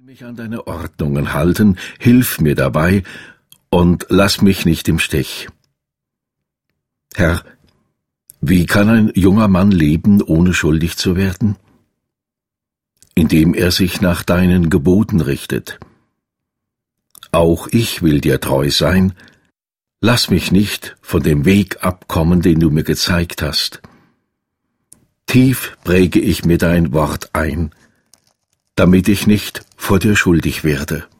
mich an deine Ordnungen halten, hilf mir dabei und lass mich nicht im Stich. Herr, wie kann ein junger Mann leben, ohne schuldig zu werden? Indem er sich nach deinen Geboten richtet. Auch ich will dir treu sein, lass mich nicht von dem Weg abkommen, den du mir gezeigt hast. Tief präge ich mir dein Wort ein, damit ich nicht vor dir schuldig werde.